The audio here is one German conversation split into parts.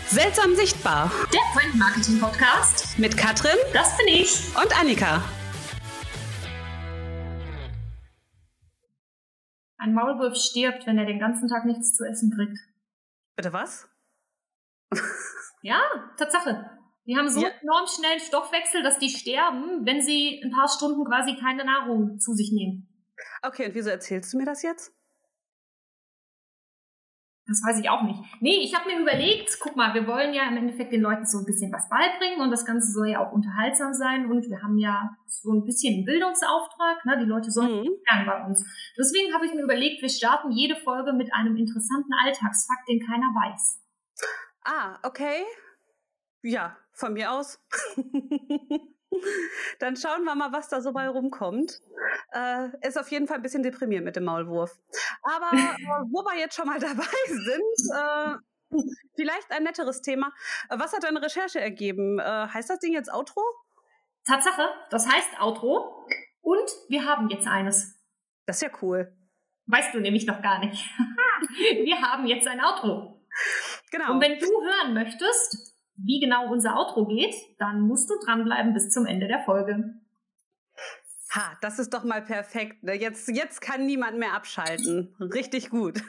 Seltsam sichtbar. Der Brand Marketing Podcast. Mit Katrin. Das bin ich. Und Annika. Ein Maulwurf stirbt, wenn er den ganzen Tag nichts zu essen kriegt. Bitte was? Ja, Tatsache. Die haben so enorm schnellen Stoffwechsel, dass die sterben, wenn sie ein paar Stunden quasi keine Nahrung zu sich nehmen. Okay, und wieso erzählst du mir das jetzt? Das weiß ich auch nicht. Nee, ich habe mir überlegt, guck mal, wir wollen ja im Endeffekt den Leuten so ein bisschen was beibringen und das Ganze soll ja auch unterhaltsam sein und wir haben ja so ein bisschen einen Bildungsauftrag, ne? Die Leute sollen lernen bei uns. Deswegen habe ich mir überlegt, wir starten jede Folge mit einem interessanten Alltagsfakt, den keiner weiß. Ah, okay. Ja, von mir aus. Dann schauen wir mal, was da so bei rumkommt. Ist auf jeden Fall ein bisschen deprimierend mit dem Maulwurf. Aber wo wir jetzt schon mal dabei sind, vielleicht ein netteres Thema. Was hat deine Recherche ergeben? Heißt das Ding jetzt Outro? Tatsache, das heißt Outro. Und wir haben jetzt eines. Das ist ja cool. Weißt du nämlich noch gar nicht. Wir haben jetzt ein Outro. Genau. Und wenn du hören möchtest, wie genau unser Outro geht, dann musst du dranbleiben bis zum Ende der Folge. Ha, das ist doch mal perfekt. Jetzt kann niemand mehr abschalten. Richtig gut.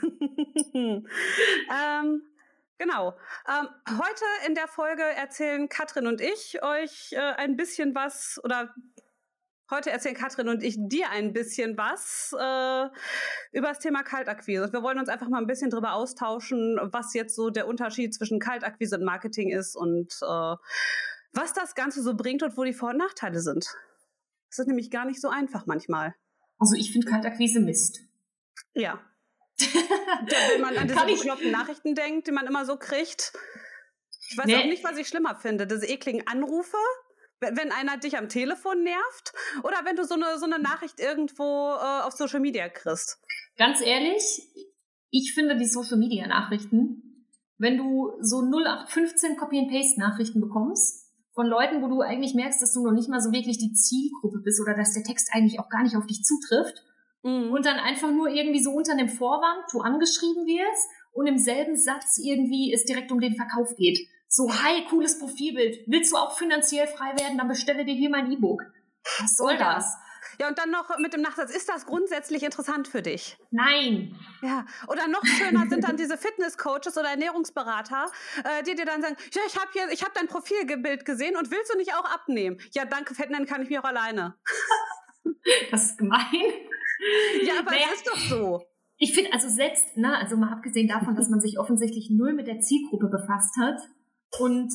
Genau. Heute in der Folge erzählen Katrin und ich euch ein bisschen was, oder heute erzählen Katrin und ich dir ein bisschen was über das Thema Kaltakquise. Wir wollen uns einfach mal ein bisschen drüber austauschen, was jetzt so der Unterschied zwischen Kaltakquise und Marketing ist und was das Ganze so bringt und wo die Vor- und Nachteile sind. Das ist nämlich gar nicht so einfach manchmal. Also ich finde Kaltakquise Mist. Ja. Wenn man an diese bekloppten Nachrichten denkt, die man immer so kriegt. Ich weiß auch nicht, was ich schlimmer finde. Diese ekligen Anrufe, wenn einer dich am Telefon nervt oder wenn du so eine Nachricht irgendwo auf Social Media kriegst. Ganz ehrlich, ich finde die Social Media Nachrichten, wenn du so 0815 Copy-and-Paste-Nachrichten bekommst, von Leuten, wo du eigentlich merkst, dass du noch nicht mal so wirklich die Zielgruppe bist oder dass der Text eigentlich auch gar nicht auf dich zutrifft und dann einfach nur irgendwie so unter einem Vorwand du angeschrieben wirst und im selben Satz irgendwie es direkt um den Verkauf geht. So, hi, cooles Profilbild. Willst du auch finanziell frei werden? Dann bestelle dir hier mein E-Book. Was soll das? Ja, und dann noch mit dem Nachsatz, ist das grundsätzlich interessant für dich? Nein. Ja, oder noch schöner sind dann diese Fitnesscoaches oder Ernährungsberater, die dir dann sagen, ja, ich hab dein Profilbild gesehen und willst du nicht auch abnehmen? Ja, danke, Fettnennen kann ich mir auch alleine. Das ist gemein. Ja, aber es ist doch so. Ich finde, also selbst, also mal abgesehen davon, dass man sich offensichtlich null mit der Zielgruppe befasst hat und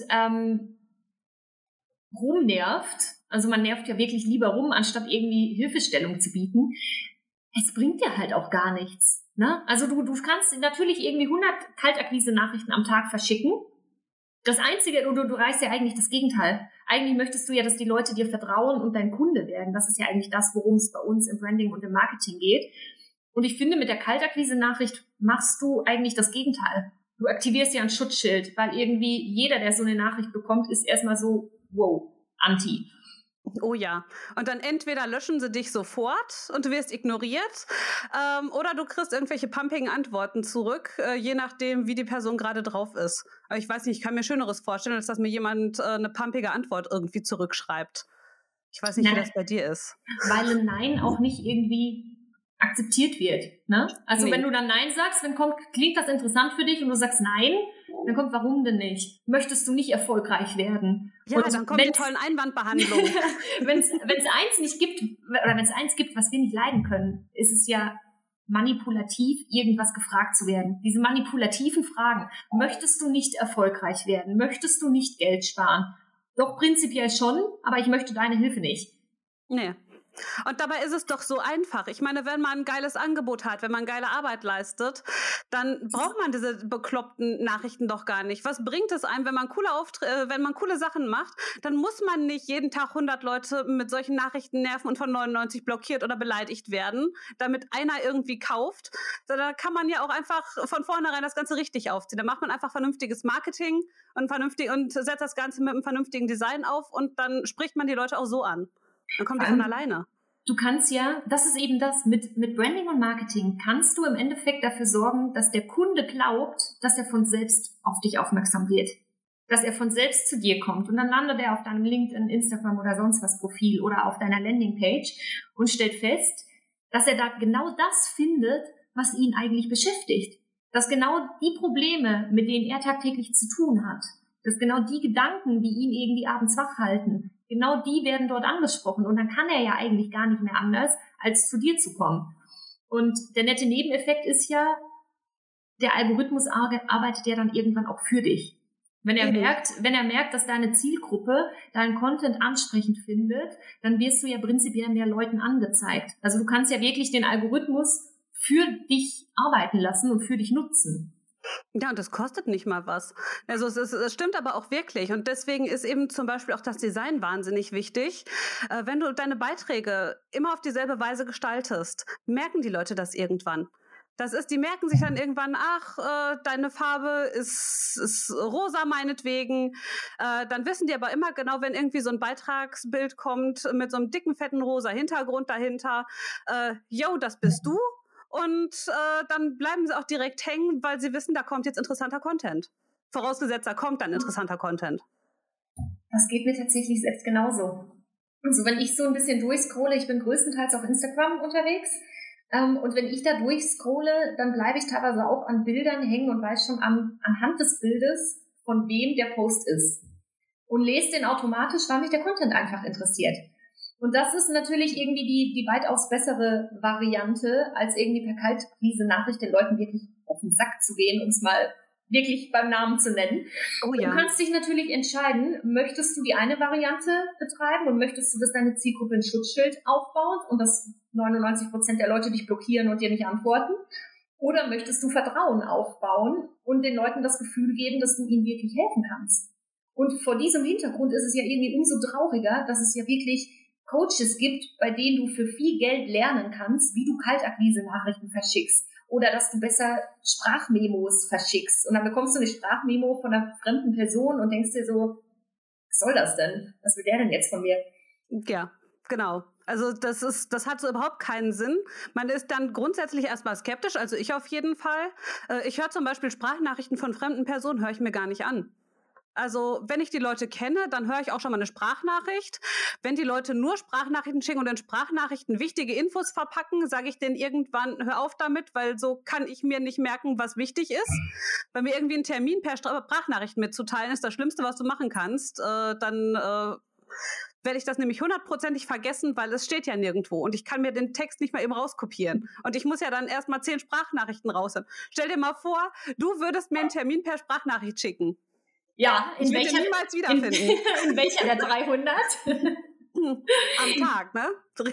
rumnervt, also man nervt ja wirklich lieber rum, anstatt irgendwie Hilfestellung zu bieten. Es bringt dir halt auch gar nichts. Ne? Also du kannst natürlich irgendwie 100 Kaltakquise-Nachrichten am Tag verschicken. Das Einzige, du reißt ja eigentlich das Gegenteil. Eigentlich möchtest du ja, dass die Leute dir vertrauen und dein Kunde werden. Das ist ja eigentlich das, worum es bei uns im Branding und im Marketing geht. Und ich finde, mit der Kaltakquise-Nachricht machst du eigentlich das Gegenteil. Du aktivierst ja ein Schutzschild, weil irgendwie jeder, der so eine Nachricht bekommt, ist erstmal so, wow, anti. Oh ja. Und dann entweder löschen sie dich sofort und du wirst ignoriert oder du kriegst irgendwelche pumpigen Antworten zurück, je nachdem, wie die Person gerade drauf ist. Aber ich weiß nicht, ich kann mir Schöneres vorstellen, als dass mir jemand eine pumpige Antwort irgendwie zurückschreibt. Ich weiß nicht, wie das bei dir ist. Weil ein Nein auch nicht irgendwie akzeptiert wird. Ne? Also wenn du dann Nein sagst, wenn klingt das interessant für dich und du sagst Nein, dann kommt, warum denn nicht? Möchtest du nicht erfolgreich werden? Ja, und dann kommen die tollen Einwandbehandlungen. Wenn es eins nicht gibt, oder wenn es eins gibt, was wir nicht leiden können, ist es ja manipulativ, irgendwas gefragt zu werden. Diese manipulativen Fragen. Möchtest du nicht erfolgreich werden? Möchtest du nicht Geld sparen? Doch prinzipiell schon, aber ich möchte deine Hilfe nicht. Nee. Und dabei ist es doch so einfach. Ich meine, wenn man ein geiles Angebot hat, wenn man geile Arbeit leistet, dann braucht man diese bekloppten Nachrichten doch gar nicht. Was bringt es einem, wenn man coole Sachen macht, dann muss man nicht jeden Tag 100 Leute mit solchen Nachrichten nerven und von 99 blockiert oder beleidigt werden, damit einer irgendwie kauft. Da kann man ja auch einfach von vornherein das Ganze richtig aufziehen. Da macht man einfach vernünftiges Marketing und setzt das Ganze mit einem vernünftigen Design auf und dann spricht man die Leute auch so an. Dann kommen die von alleine. Du kannst ja, das ist eben das, mit Branding und Marketing kannst du im Endeffekt dafür sorgen, dass der Kunde glaubt, dass er von selbst auf dich aufmerksam wird. dass er von selbst zu dir kommt und dann landet er auf deinem LinkedIn, Instagram oder sonst was Profil oder auf deiner Landingpage und stellt fest, dass er da genau das findet, was ihn eigentlich beschäftigt. Dass genau die Probleme, mit denen er tagtäglich zu tun hat, dass genau die Gedanken, die ihn irgendwie abends wach halten, genau die werden dort angesprochen. Und dann kann er ja eigentlich gar nicht mehr anders, als zu dir zu kommen. Und der nette Nebeneffekt ist ja, der Algorithmus arbeitet ja dann irgendwann auch für dich. Wenn er merkt, dass deine Zielgruppe deinen Content ansprechend findet, dann wirst du ja prinzipiell mehr Leuten angezeigt. Also du kannst ja wirklich den Algorithmus für dich arbeiten lassen und für dich nutzen. Ja, und das kostet nicht mal was. Also es stimmt aber auch wirklich. Und deswegen ist eben zum Beispiel auch das Design wahnsinnig wichtig. Wenn du deine Beiträge immer auf dieselbe Weise gestaltest, merken die Leute das irgendwann. Die merken sich dann irgendwann, deine Farbe ist rosa meinetwegen. Dann wissen die aber immer genau, wenn irgendwie so ein Beitragsbild kommt mit so einem dicken, fetten rosa Hintergrund dahinter, das bist du. Und dann bleiben sie auch direkt hängen, weil sie wissen, da kommt jetzt interessanter Content. Vorausgesetzt, da kommt dann interessanter Content. Das geht mir tatsächlich selbst genauso. Also wenn ich so ein bisschen durchscrolle, ich bin größtenteils auf Instagram unterwegs, und wenn ich da durchscrolle, dann bleibe ich teilweise auch an Bildern hängen und weiß schon anhand des Bildes, von wem der Post ist. Und lese den automatisch, weil mich der Content einfach interessiert. Und das ist natürlich irgendwie die weitaus bessere Variante, als irgendwie per Kaltakquise-Nachricht den Leuten wirklich auf den Sack zu gehen, um es mal wirklich beim Namen zu nennen. Oh ja. Du kannst dich natürlich entscheiden, möchtest du die eine Variante betreiben und möchtest du, dass deine Zielgruppe ein Schutzschild aufbaut und dass 99% der Leute dich blockieren und dir nicht antworten? Oder möchtest du Vertrauen aufbauen und den Leuten das Gefühl geben, dass du ihnen wirklich helfen kannst? Und vor diesem Hintergrund ist es ja irgendwie umso trauriger, dass es ja wirklich Coaches gibt, bei denen du für viel Geld lernen kannst, wie du Kaltakquise-Nachrichten verschickst. Oder dass du besser Sprachmemos verschickst. Und dann bekommst du eine Sprachmemo von einer fremden Person und denkst dir so, was soll das denn? Was will der denn jetzt von mir? Ja, genau. Also das hat so überhaupt keinen Sinn. Man ist dann grundsätzlich erstmal skeptisch, also ich auf jeden Fall. Ich höre zum Beispiel Sprachnachrichten von fremden Personen, höre ich mir gar nicht an. Also wenn ich die Leute kenne, dann höre ich auch schon mal eine Sprachnachricht. Wenn die Leute nur Sprachnachrichten schicken und in Sprachnachrichten wichtige Infos verpacken, sage ich denen irgendwann, hör auf damit, weil so kann ich mir nicht merken, was wichtig ist. Wenn mir irgendwie einen Termin per Sprachnachricht mitzuteilen ist das Schlimmste, was du machen kannst, dann werde ich das nämlich 100%ig vergessen, weil es steht ja nirgendwo und ich kann mir den Text nicht mal eben rauskopieren. Und ich muss ja dann erstmal 10 Sprachnachrichten raushören. Stell dir mal vor, du würdest mir einen Termin per Sprachnachricht schicken. Ja, ich würde den niemals wiederfinden. In welcher der 300? Am Tag, ne?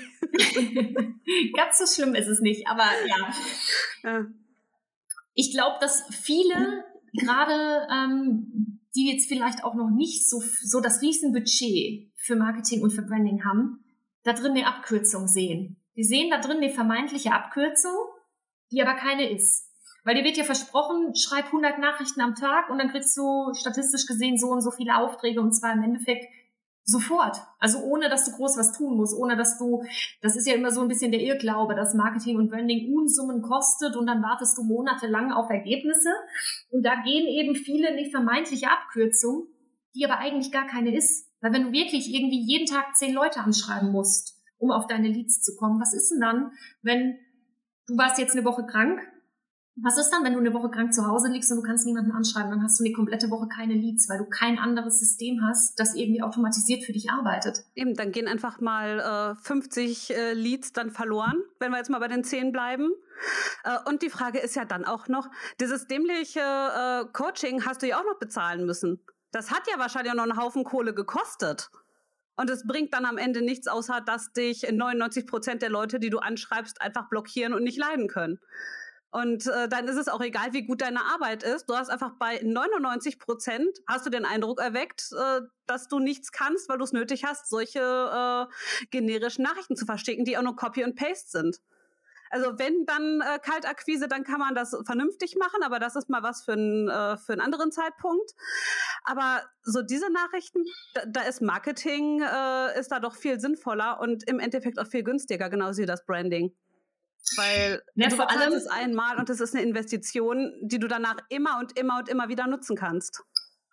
Ganz so schlimm ist es nicht, aber ja. Ich glaube, dass viele, gerade die jetzt vielleicht auch noch nicht so das Riesenbudget für Marketing und für Branding haben, da drin eine Abkürzung sehen. Die sehen da drin eine vermeintliche Abkürzung, die aber keine ist. Weil dir wird ja versprochen, schreib 100 Nachrichten am Tag und dann kriegst du statistisch gesehen so und so viele Aufträge und zwar im Endeffekt sofort. Also ohne, dass du groß was tun musst, ohne dass das ist ja immer so ein bisschen der Irrglaube, dass Marketing und Branding Unsummen kostet und dann wartest du monatelang auf Ergebnisse. Und da gehen eben viele eine vermeintliche Abkürzung, die aber eigentlich gar keine ist. Weil wenn du wirklich irgendwie jeden Tag 10 Leute anschreiben musst, um auf deine Leads zu kommen, was ist denn dann, wenn du warst jetzt eine Woche krank? Was ist dann, wenn du eine Woche krank zu Hause liegst und du kannst niemanden anschreiben? Dann hast du eine komplette Woche keine Leads, weil du kein anderes System hast, das irgendwie automatisiert für dich arbeitet. Eben, dann gehen einfach mal 50 Leads dann verloren, wenn wir jetzt mal bei den 10 bleiben. Und die Frage ist ja dann auch noch, dieses dämliche Coaching hast du ja auch noch bezahlen müssen. Das hat ja wahrscheinlich auch noch einen Haufen Kohle gekostet. Und es bringt dann am Ende nichts, außer dass dich 99% der Leute, die du anschreibst, einfach blockieren und nicht leiden können. Und dann ist es auch egal, wie gut deine Arbeit ist. Du hast einfach bei 99% hast du den Eindruck erweckt, dass du nichts kannst, weil du es nötig hast, solche generischen Nachrichten zu verstecken, die auch nur Copy und Paste sind. Also wenn dann Kaltakquise, dann kann man das vernünftig machen, aber das ist mal was für einen anderen Zeitpunkt. Aber so diese Nachrichten, da ist Marketing, ist da doch viel sinnvoller und im Endeffekt auch viel günstiger, genauso wie das Branding. Weil du bezahlst es einmal und es ist eine Investition, die du danach immer und immer und immer wieder nutzen kannst.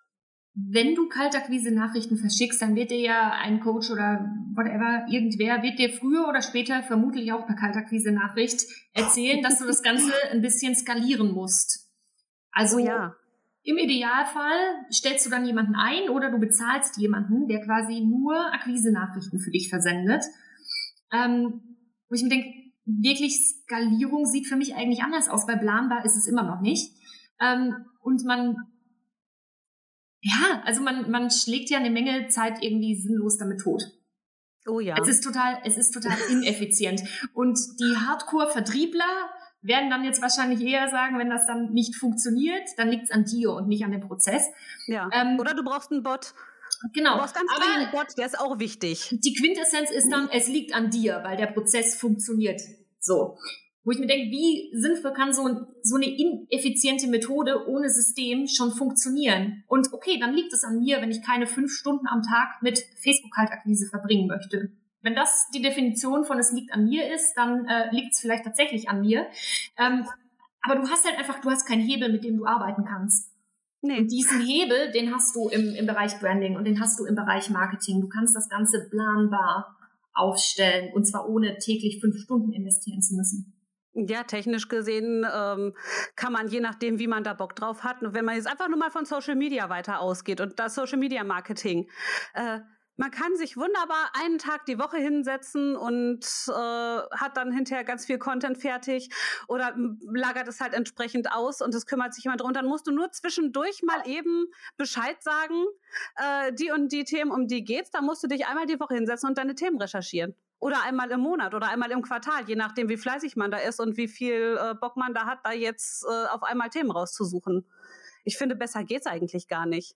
wenn du Kaltakquise-Nachrichten verschickst, dann wird dir ja ein Coach oder whatever, irgendwer, wird dir früher oder später vermutlich auch per Kaltakquise-Nachricht erzählen, dass du das Ganze ein bisschen skalieren musst. Also im Idealfall stellst du dann jemanden ein oder du bezahlst jemanden, der quasi nur Akquise-Nachrichten für dich versendet. Wo ich mir denke, wirklich Skalierung sieht für mich eigentlich anders aus, weil planbar ist es immer noch nicht. Und man schlägt ja eine Menge Zeit irgendwie sinnlos damit tot. Oh ja. Es ist total ineffizient. Und die Hardcore-Vertriebler werden dann jetzt wahrscheinlich eher sagen, wenn das dann nicht funktioniert, dann liegt es an dir und nicht an dem Prozess. Ja. Oder du brauchst einen Bot. Genau. Du brauchst ganz dringend einen Bot, der ist auch wichtig. Die Quintessenz ist dann, es liegt an dir, weil der Prozess funktioniert. So. Wo ich mir denke, wie sinnvoll kann so eine ineffiziente Methode ohne System schon funktionieren? Und okay, dann liegt es an mir, wenn ich keine 5 Stunden am Tag mit Facebook-Kaltakquise verbringen möchte. Wenn das die Definition von es liegt an mir ist, dann liegt es vielleicht tatsächlich an mir. Aber du hast keinen Hebel, mit dem du arbeiten kannst. Nee. Und diesen Hebel, den hast du im Bereich Branding und den hast du im Bereich Marketing. Du kannst das Ganze planbar aufstellen und zwar ohne täglich 5 Stunden investieren zu müssen. Ja, technisch gesehen kann man, je nachdem, wie man da Bock drauf hat, wenn man jetzt einfach nur mal von Social Media weiter ausgeht und das Social Media Marketing, man kann sich wunderbar einen Tag die Woche hinsetzen und hat dann hinterher ganz viel Content fertig oder lagert es halt entsprechend aus und es kümmert sich jemand drum. Dann musst du nur zwischendurch mal eben Bescheid sagen, die und die Themen, um die geht's. Da musst du dich einmal die Woche hinsetzen und deine Themen recherchieren. Oder einmal im Monat oder einmal im Quartal, je nachdem, wie fleißig man da ist und wie viel Bock man da hat, da jetzt auf einmal Themen rauszusuchen. Ich finde, besser geht's eigentlich gar nicht.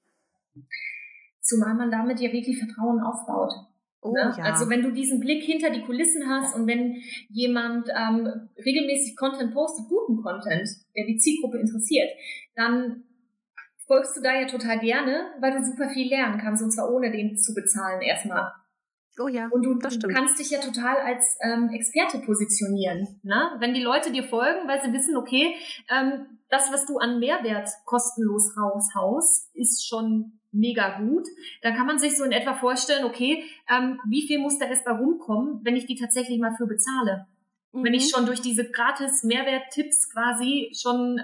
Zumal man damit ja wirklich Vertrauen aufbaut. Oh, ja. Also wenn du diesen Blick hinter die Kulissen hast und wenn jemand regelmäßig Content postet, guten Content, der die Zielgruppe interessiert, dann folgst du da ja total gerne, weil du super viel lernen kannst und zwar ohne den zu bezahlen erstmal. Oh ja, und du kannst dich ja total als Experte positionieren, ne? Wenn die Leute dir folgen, weil sie wissen, okay, das, was du an Mehrwert kostenlos raushaust, ist schon mega gut. Dann kann man sich so in etwa vorstellen, okay, wie viel muss da erst bei rumkommen, wenn ich die tatsächlich mal für bezahle? Mhm. Wenn ich schon durch diese gratis Mehrwert-Tipps quasi schon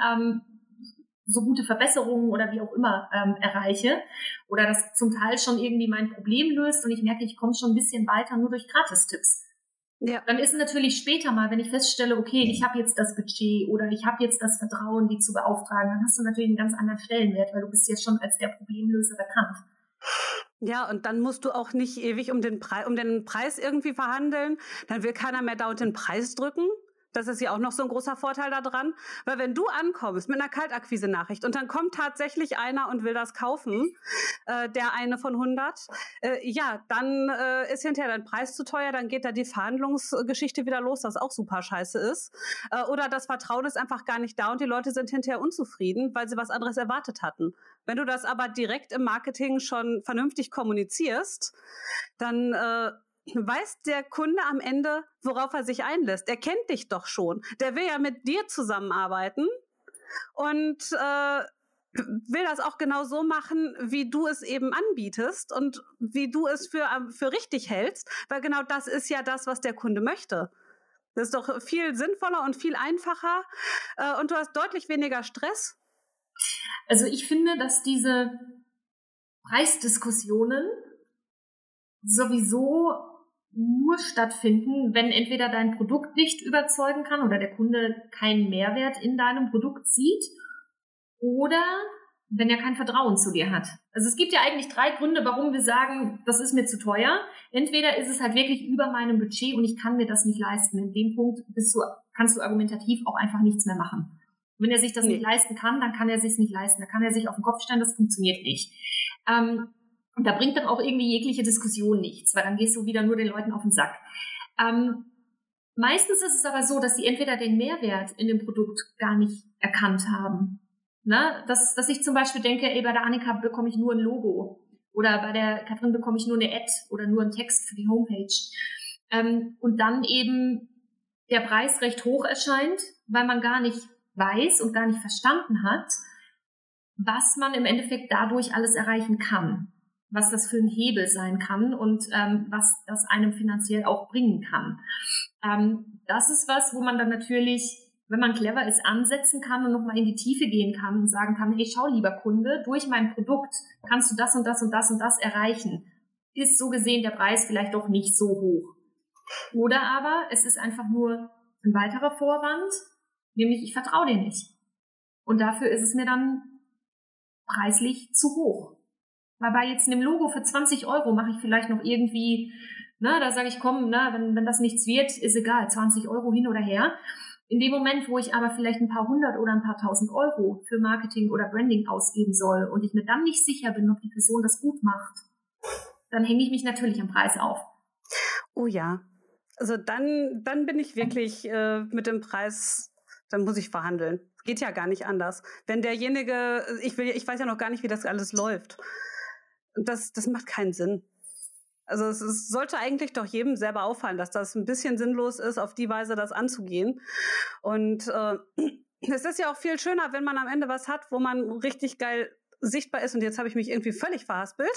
so gute Verbesserungen oder wie auch immer erreiche oder das zum Teil schon irgendwie mein Problem löst und ich merke, ich komme schon ein bisschen weiter nur durch Gratis-Tipps. Ja. Dann ist natürlich später mal, wenn ich feststelle, okay, ich habe jetzt das Budget oder ich habe jetzt das Vertrauen, die zu beauftragen, dann hast du natürlich einen ganz anderen Stellenwert, weil du bist jetzt schon als der Problemlöser bekannt. Ja, und dann musst du auch nicht ewig um den Preis irgendwie verhandeln. Dann will keiner mehr dauernd den Preis drücken. Das ist ja auch noch so ein großer Vorteil daran, weil wenn du ankommst mit einer Kaltakquise-Nachricht und dann kommt tatsächlich einer und will das kaufen, der eine von 100, dann ist hinterher dein Preis zu teuer, dann geht da die Verhandlungsgeschichte wieder los, was auch super scheiße ist. Oder das Vertrauen ist einfach gar nicht da und die Leute sind hinterher unzufrieden, weil sie was anderes erwartet hatten. Wenn du das aber direkt im Marketing schon vernünftig kommunizierst, dann weiß der Kunde am Ende, worauf er sich einlässt. Er kennt dich doch schon. Der will ja mit dir zusammenarbeiten und will das auch genau so machen, wie du es eben anbietest und wie du es für richtig hältst, weil genau das ist ja das, was der Kunde möchte. Das ist doch viel sinnvoller und viel einfacher und du hast deutlich weniger Stress. Also ich finde, dass diese Preisdiskussionen sowieso nur stattfinden, wenn entweder dein Produkt nicht überzeugen kann oder der Kunde keinen Mehrwert in deinem Produkt sieht oder wenn er kein Vertrauen zu dir hat. Also es gibt ja eigentlich 3 Gründe, warum wir sagen, das ist mir zu teuer. Entweder ist es halt wirklich über meinem Budget und ich kann mir das nicht leisten. In dem Punkt kannst du argumentativ auch einfach nichts mehr machen. Wenn er sich das nicht leisten kann, dann kann er sich es nicht leisten. Da kann er sich auf den Kopf stellen, das funktioniert nicht. Und da bringt dann auch irgendwie jegliche Diskussion nichts, weil dann gehst du wieder nur den Leuten auf den Sack. Meistens ist es aber so, dass sie entweder den Mehrwert in dem Produkt gar nicht erkannt haben. Na, dass ich zum Beispiel denke, bei der Annika bekomme ich nur ein Logo oder bei der Katrin bekomme ich nur eine Ad oder nur einen Text für die Homepage. Und dann eben der Preis recht hoch erscheint, weil man gar nicht weiß und gar nicht verstanden hat, was man im Endeffekt dadurch alles erreichen kann, was das für ein Hebel sein kann und was das einem finanziell auch bringen kann. Das ist was, wo man dann natürlich, wenn man clever ist, ansetzen kann und nochmal in die Tiefe gehen kann und sagen kann, hey, schau, lieber Kunde, durch mein Produkt kannst du das und das und das und das erreichen. Ist so gesehen der Preis vielleicht doch nicht so hoch. Oder aber es ist einfach nur ein weiterer Vorwand, nämlich ich vertraue dir nicht. Und dafür ist es mir dann preislich zu hoch. Weil bei jetzt einem Logo für 20 € mache ich vielleicht noch irgendwie, da sage ich, komm, wenn das nichts wird, ist egal, 20 € hin oder her. In dem Moment, wo ich aber vielleicht ein paar hundert oder ein paar tausend Euro für Marketing oder Branding ausgeben soll und ich mir dann nicht sicher bin, ob die Person das gut macht, dann hänge ich mich natürlich am Preis auf. Oh ja, also dann bin ich wirklich mit dem Preis, dann muss ich verhandeln. Geht ja gar nicht anders. Wenn derjenige, ich weiß ja noch gar nicht, wie das alles läuft. Das macht keinen Sinn. Also es sollte eigentlich doch jedem selber auffallen, dass das ein bisschen sinnlos ist, auf die Weise das anzugehen. Und es ist ja auch viel schöner, wenn man am Ende was hat, wo man richtig geil sichtbar ist. Und jetzt habe ich mich irgendwie völlig verhaspelt.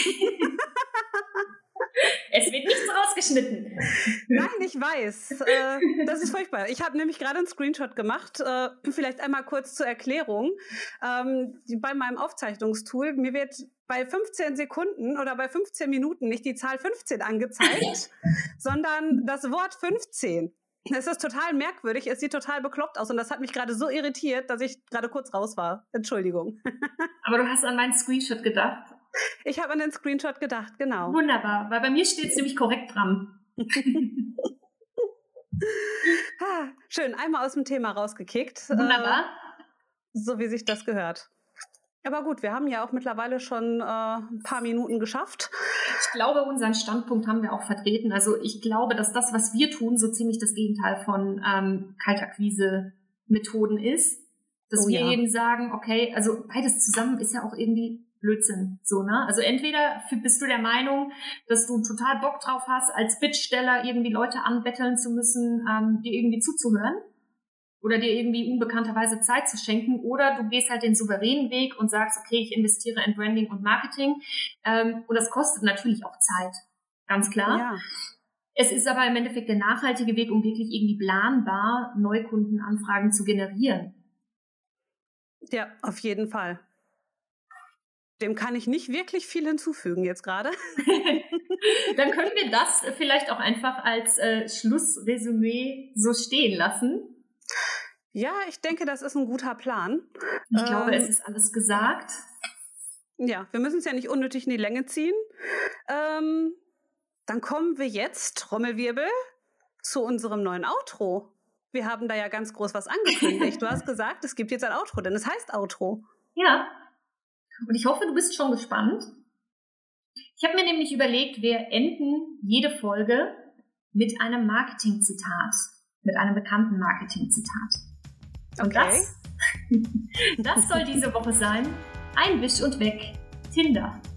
Es wird nichts rausgeschnitten. Nein, ich weiß. Das ist furchtbar. Ich habe nämlich gerade einen Screenshot gemacht. Vielleicht einmal kurz zur Erklärung. Bei meinem Aufzeichnungstool, mir wird bei 15 Sekunden oder bei 15 Minuten nicht die Zahl 15 angezeigt, sondern das Wort 15. Es ist total merkwürdig, es sieht total bekloppt aus und das hat mich gerade so irritiert, dass ich gerade kurz raus war. Entschuldigung. Aber du hast an meinen Screenshot gedacht. Ich habe an den Screenshot gedacht, genau. Wunderbar, weil bei mir steht es nämlich korrekt dran. Schön, einmal aus dem Thema rausgekickt. Wunderbar. So wie sich das gehört. Aber gut, wir haben ja auch mittlerweile schon ein paar Minuten geschafft. Ich glaube, unseren Standpunkt haben wir auch vertreten. Also ich glaube, dass das, was wir tun, so ziemlich das Gegenteil von Kaltakquise-Methoden ist. Dass wir eben sagen, okay, also beides zusammen ist ja auch irgendwie Blödsinn. So, ne? Also entweder bist du der Meinung, dass du total Bock drauf hast, als Bittsteller irgendwie Leute anbetteln zu müssen, dir irgendwie zuzuhören. Oder dir irgendwie unbekannterweise Zeit zu schenken, oder du gehst halt den souveränen Weg und sagst, okay, ich investiere in Branding und Marketing, und das kostet natürlich auch Zeit, ganz klar. Ja. Es ist aber im Endeffekt der nachhaltige Weg, um wirklich irgendwie planbar Neukundenanfragen zu generieren. Ja, auf jeden Fall. Dem kann ich nicht wirklich viel hinzufügen jetzt gerade. Dann können wir das vielleicht auch einfach als Schlussresümee so stehen lassen. Ja, ich denke, das ist ein guter Plan. Ich glaube, es ist alles gesagt. Ja, wir müssen es ja nicht unnötig in die Länge ziehen. Dann kommen wir jetzt, Trommelwirbel, zu unserem neuen Outro. Wir haben da ja ganz groß was angekündigt. Du hast gesagt, es gibt jetzt ein Outro, denn es heißt Outro. Ja, und ich hoffe, du bist schon gespannt. Ich habe mir nämlich überlegt, wir enden jede Folge mit einem Marketing-Zitat, mit einem bekannten Marketing-Zitat. Und das soll diese Woche sein: Ein Wisch und weg, Tinder.